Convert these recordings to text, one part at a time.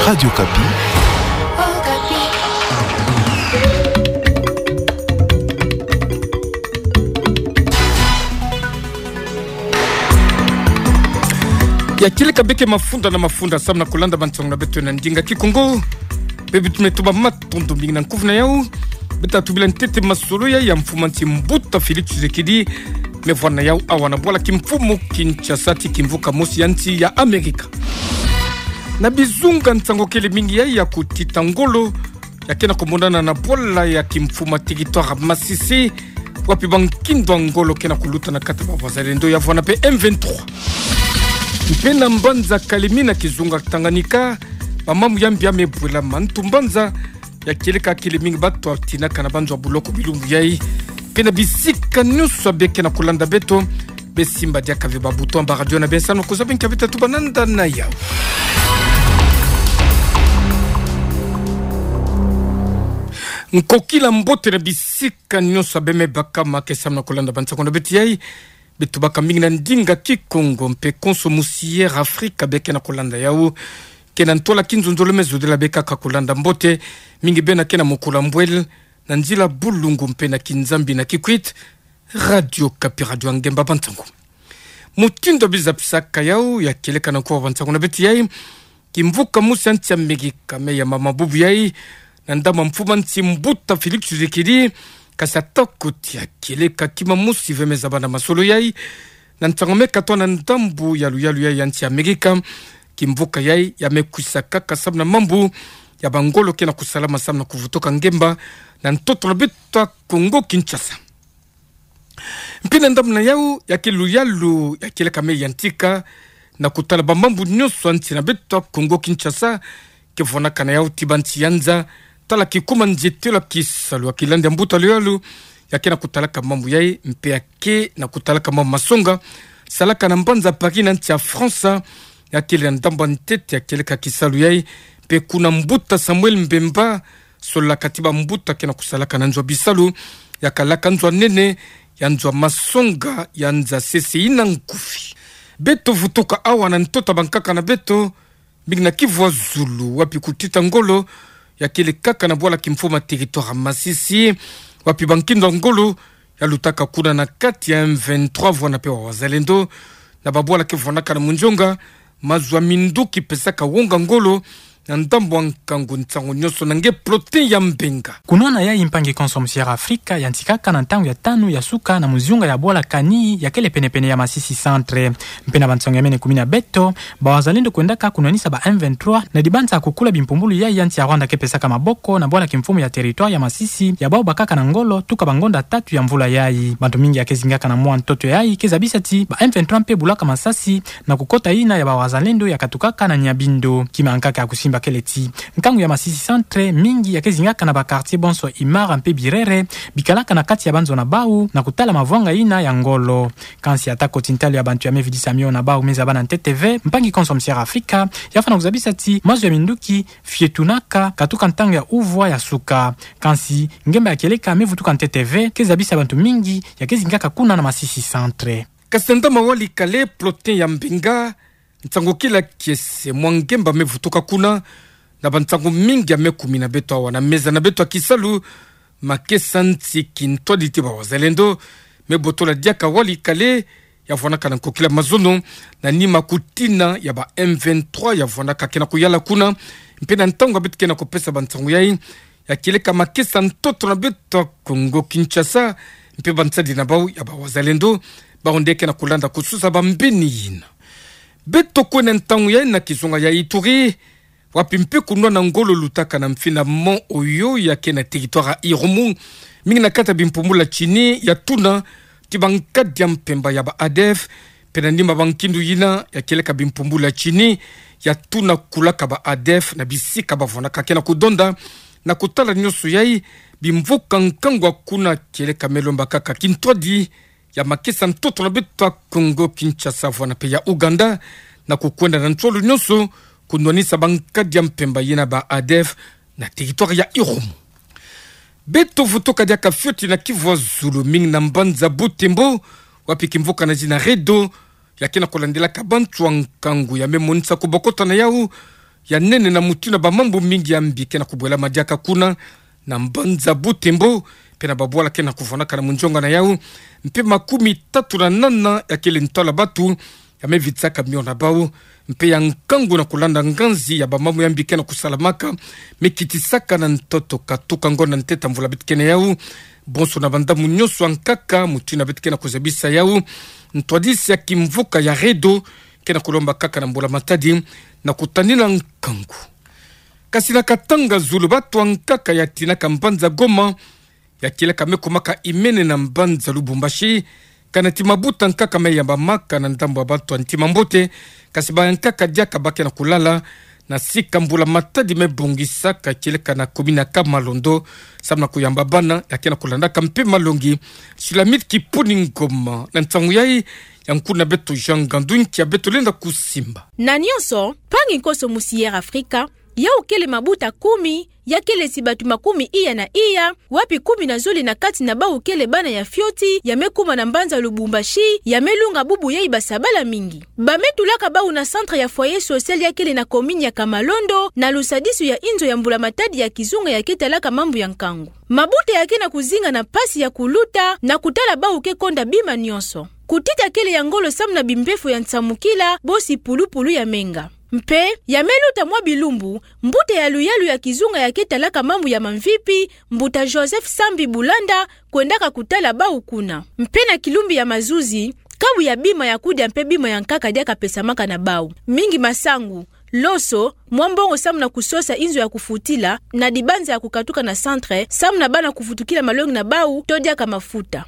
Radio Kapi. Ya kile kabeke mafunda na mafunda samna kulanda bantsong na beto na ndinga kikongo bebe tumetuba matondo mingi na nkuvuna yao beta tubila ntete masolo ya mfumanti mbuta Felix Tshisekedi mevwana yao awana bola kimfumo Kinshasa kimvuka mosi yanti ya Amerika na bizunga ntango kele mingi ya kutita ngolo ya kena komondana na bola ya kimfuma territoire Masisi wapi bankindo ngolo kena kuluta na kata bavazalendo ya vwana pe M23 Mpena mbanza kalimina kizunga Tanganyika mamamu yambi ya mebwela mantumbanza ya kileka kilimingi batu atinaka na banzo buloko bilumbu yai pena bisika nyuso beke na kulanda beto besimba dia kaviba buto amba radio na bensano kuzabi nkavita tubananda na yao nkokila mbote na bisika nyuso beme baka makesa na kulanda banza kona beti yai betubaka mingi na ndinga kikongo mpe konsomusiere Afrika beke na kulanda yao kena ntola kinzonzolo mezo de la beka kakulanda mbote mingi bena kena mokula mbwel na nzila bulungu mpe na kinzambi na kikwit Radio Kapi Radio Ngemba Bantango mutindo bizapsaka yao ya keleka na kwa Bantango na beti yai kimvuka musi anti Amerika me ya mama bubu yai na ndama mfuma nti mbuta Felix Tshisekedi kasata kuti ya kileka kima musi vemeza bana masolo yai na ntangome katwa na ndambu yalu yai yanti Amerika kimvuka yai ya mekwisaka kasabna mambu ya bangolo kena kusalama samna kuvutoka ngemba na ntoto na betwa Kongo Kinshasa mpina ndamna yau ya kiluyalu ya kileka me yantika na kutala bamambu nyoso anti na betwa Kongo Kinshasa kivona kana yau tibanti yanza tala kikuma njetela kisalu wa kilandi ya mbuta luyalu ya kena kutalaka mambu yai mpe ya ke na kutalaka mambu masonga salaka na mbanza paki na nti ya Fransa ya kile ndamba ntete ya kileka kisalu yai pe kuna mbuta Samuel Mbemba sola katiba mbuta kena kusalaka na nzwa bisalu ya kalaka nzwa nene ya nzwa masonga ya nza sese ina nkufi beto vutoka awa na ntota bankaka na beto bigna kivwa Zulu wapi kutita ngolo ya kile kaka na bola kimfuma territoire Masisi wapi bankindo ngolo ya lutaka kuna na kati ya M23 vwana pe wa wazalendo na babola kivona kana munjonga mazwa minduki pesaka wonga ngolo na ndambo wankangu ntango nyoso nange protein ya mbenga kunona ya impangi konsomusiere Afrika ya ntikaka na ntango ya tanu ya suka na muzunga ya bola kani ya kele penepene ya Masisi centre mpena bantsonga ya mene kumina beto ba wazalendo kuendaka kunanisa ba M23 na dibanza kukula bimpumbulu ya yanti ya Rwanda kepesaka maboko na bola kimfumu ya territoire ya Masisi ya bao bakaka na ngolo tuka bangonda tatu ya mvula yai bantu mingi ya kezingaka na mwa ntoto yai kezabisati ba M23 mpe bulaka masasi na kukota ina ya ba wazalendo ya katukaka na nyabindo kima ankaka ya kusimba keleti nkangu ya Masisi centre mingi ya kezingaka na ba quartier bonso Imara mpe Birere bikalaka na kati ya banzo na bau na kutala mavwanga ina ya ngolo kansi atako tintali ya bantu ya mevidisa mio na bau meza bana NTTV mpangi konsomusiere Afrika yafana kuzabisati mazu ya minduki fietunaka katuka ntango ya uvwa ya suka kansi ngemba ya keleka mevutuka NTTV kezabisa bantu mingi ya kezingaka kuna na Masisi centre kasenda mawali kale protein ya mbenga ntango kila kiese mwangemba mevutoka kuna na bantango mingi ya mekumi na beto awa na meza na beto kisalu makesa nti kintwa diti ba wazalendo mebotola diaka wali kale ya vonaka na kokila mazono na nima kutina ya ba M23 ya vonaka kena kuyala kuna mpena ntango beto kena kopesa bantango yai ya kileka makesa ntoto na beto Kongo Kinshasa mpe bansadi na bau ya ba wazalendo baondeke na kulanda kususa ba mbeni yina beto kwene ntango ya na kizunga ya Ituri wapi mpe kunwa na ngolo lutaka na mfina mon oyo ya kena territoire Irumu mingi na kata bimpumula chini ya tuna tibankadi ya mpemba ya ba ADF pena nima bankindu yina ya keleka bimpumula chini ya tuna kulaka ba ADF na bisika bavonaka kena kudonda na kutala nyoso yai bimvuka nkangwa kuna keleka melomba kaka kintwadi ya makesa ntoto na beto Kongo Kinshasa vwana pe ya Uganda na kukwenda na ntolo nyoso kunwanisa bankadi ya mpemba yina ba ADF na territoire ya Irumu beto vutoka dia kafioti na Kivu Zulu mingi na mbanza Butembo wapi kimvuka na jina Redo yakina kulandela kabantu wankangu ya memonisa kubokota na yau ya nene na mutu na bamambo mingi ya mbi kena kubwela madiaka kuna na mbanza Butembo pena babwala kena kuvonaka na munjonga na yau mpe 38 ya kile ntola batu ya mevitsaka miona bau mpe ya nkangu na kulanda nganzi ya bamamu ya mbi kena kusalamaka mekitisaka na ntoto katuka ngona nteta mvula bitkene yau bonso na banda munyoso ankaka mutu na bitkene kuzabisa yau ntwadisi ya kimvuka ya redo kena kulomba kaka na mbula matadi na kutanila nkangu kasi na katanga zulu batu ankaka ya tinaka mbanza Goma ya kile kamekumaka imene na mbanza Lubumbashi kana timabuta nkaka meyamba maka na ndambo batu antimambote kasi ba nkaka diaka bake na kulala na sika mbula matadi mebongisaka kile kana komina kama Londo samna kuyamba bana ya kena kulanda kampe malongi Sulamit Kipuni Ngoma na ntangu yai yankuna beto jangandu ya beto lenda kusimba na nyonso pangi nkoso musiere Afrika ya ukele mabuta 10 ya kele sibatu 10 iya na iya wapi 10 na zoli na kati na ba ukele bana ya fioti ya mekuma na mbanza Lubumbashi ya melunga bubu ya ibasabala mingi bametulaka ba una centre ya foyer social ya kele na komini ya Kamalondo na lusadisu ya inzo ya mbula matadi ya kizunga ya ketalaka mambu ya nkangu mabuta ya kena kuzinga na pasi ya kuluta na kutala ba uke konda bima nyonso kutita kele ya ngolo samna bimbefu ya ntsamukila bosi pulupulu ya menga mpe ya meluta mwa bilumbu mbute ya luyalu ya kizunga ya ketalaka mambu ya mamvipi mbuta Joseph Sambi Bulanda kwendaka kutala ba ukuna mpe na kilumbi ya mazuzi kabu ya bima ya kudia mpe bima ya nkaka diaka pesa maka na bau mingi masangu loso mwambongo samna kusosa inzo ya kufutila na dibanza ya kukatuka na centre samna bana kufutukila malongi na bau todiaka mafuta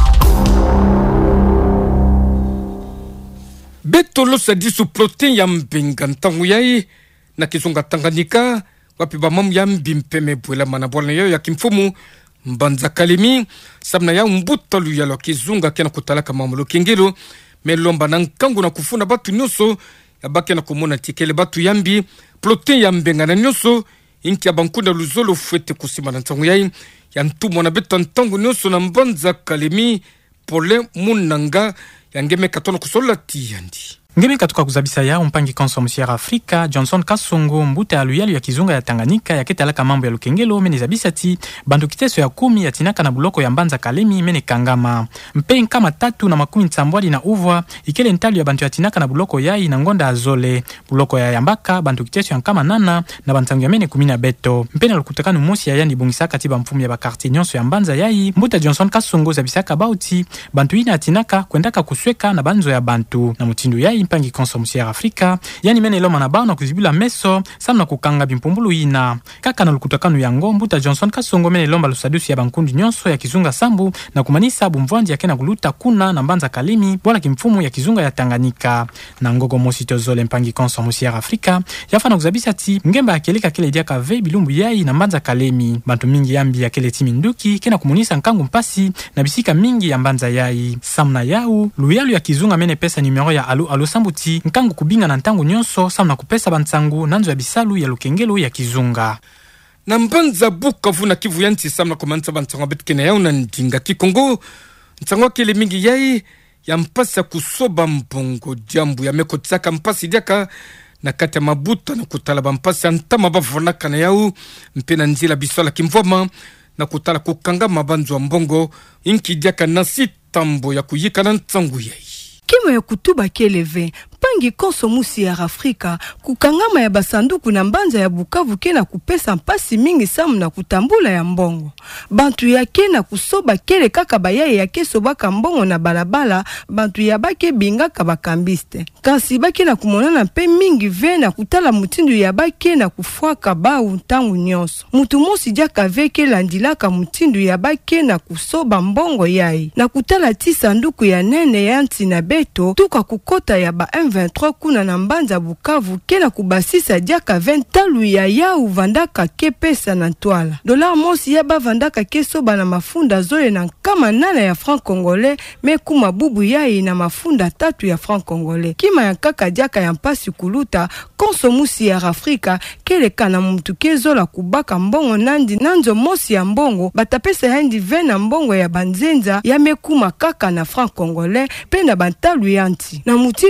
beto losa disu protein ya mbenga ntangu yai na kizunga Tanganyika wapi bamamu ya mbimpeme bwela manabwala yao ya kimfumu mbanza Kalemi sabna ya mbuta luya lo kizunga kena kutalaka mamulo kingelo melomba na nkangu na kufuna batu nyoso ya bake na kumona tikele batu yambi protein ya mbenga na nyoso inki ya bankunda luzolo fuete kusima na ntangu yai ya ntumo na beto ntangu nyoso na mbanza Kalemi pole munanga yangeme katono kusola tiyandi ngeme katuka kuzabisa ya mpangi konso musiere Afrika Johnson Kasongo mbute aluyalu ya kizunga ya Tanganyika ya ketalaka mambo ya lukengelo mene zabisati bandu kiteso ya 10 ya tinaka na buloko ya mbanza Kalemi mene kangama mpe nkama 3 na 10 na uvwa ikele ntalu ya bantu ya tinaka na buloko yai na ngonda azole buloko ya yambaka bandu kiteso ya nkama 8 na bantangu ya mene 10 beto mpe na lukutakanu mosi ya yani bongisaka tiba mfumu ya bakartie nyonso ya mbanza yai mbute Johnson Kasongo zabisaka bauti bantu ina tinaka kwendaka kusweka na banzo ya bantu na mutindu yai mpangi konso musiere Afrika yani mene loma na bao na kuzibula meso samna kukanga bimpumbulu ina kaka na lukutakanu yango mbuta Johnson Kasongo mene lomba lusadusi ya bankundi nyonso ya kizunga sambu na kumanisa bumvwandi ya kena kuluta kuna na mbanza Kalemi bola kimfumu ya kizunga ya Tanganyika na ngogo mosi tozole mpangi konso musiere Afrika yafana kuzabisa ti ngemba ya keleka kele diaka ve bilumbu yai na mbanza Kalemi bantu mingi yambi ya kele timi nduki kena kumunisa nkangu mpasi na bisika mingi ya mbanza yai samna yau luyalu ya kizunga mene pesa numero ya alo sambuti nkangu kubinga na ntangu nyonso samna kupesa bantsangu nanzo ya bisalu ya lukengelo ya kizunga na mbanza Bukavu na Kivu ya nti samna kumanza bantsangu betkene yao na ndinga Kikongo ntsangu kele mingi yai ya mpasa kusoba mbongo jambu ya meko tsaka mpasi diaka na kati ya mabuta na kutala bampasi antama bavonaka na yao mpena nzila bisola kimvoma na kutala kukanga mabanzo wa mbongo inki diaka nasi tambo ya kuyika na ntsangu yai kimo ya kutuba keleve pangi konso musiere Afrika kukangama ya basanduku na mbanza ya Bukavu kena kupesa mpasi mingi samu na kutambula ya mbongo bantu ya kena kusoba kele kaka bayaye ya keso baka mbongo na balabala bantu ya bake bingaka bakambiste kasi bake na kumonana mpe mingi ve na kutala mutindu ya bake na kufuaka bau ntangu nyonso mutu mosi diaka veke landilaka mutindu ya bake na kusoba mbongo yai na kutala ti sanduku ya nene ya nti na beto tuka kukota ya ba M23 kuna na mbanza Bukavu kena kubasisa diaka 20 talu ya yau vandaka ke pesa na ntwala dolar mosi ya ba vandaka ke soba na mafunda zole na kama 8 ya franc congolais mekuma bubu yai na mafunda 3 ya franc congolais kima ya kaka diaka ya mpasi kuluta konso musiere Afrika kele kana mtu kezola kubaka mbongo nandi nanzo mosi ya mbongo batapesa handi 20 na mbongo ya banzenza ya mekuma kaka na franc congolais pe na bantalu yanti na mutindu yai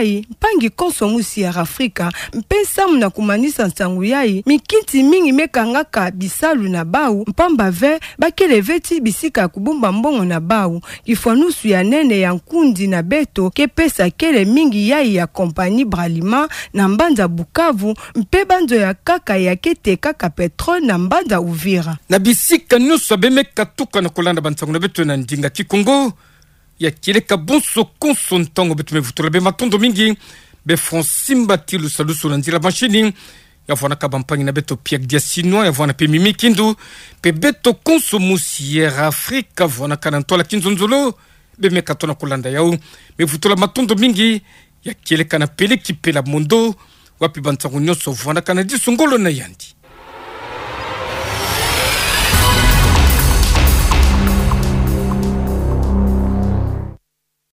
yai mpangi konsomusi ya Afrika mpensamu na kumanisa nsangu yai mikiti mingi mekangaka bisalu na bau mpamba ve bakele veti bisika kubumba mbongo na bau kifanusu ya nene ya nkundi na beto kepesa kele mingi yai ya kompani Bralima na mbanza Bukavu mpe banzo ya kaka ya kete kaka petrole na mbanza Uvira na bisika nyuso bemeka tuka na kolanda bansangu na beto na ndinga Kikongo ya kileka bonso konso ntongo betu mevutula be matondo mingi be Fransimba tilu salusu na nzila machini ya vwana kabampangi na beto Pierre Diasino ya vwana pe Mimi Kindu pe beto konso Musière Afrika vwana kanantola kinzonzolo be meka na kolanda yao mevutula matondo mingi ya kileka na pele kipela mondo wapi bansangu nyoso vwana kanadi songolo na yandi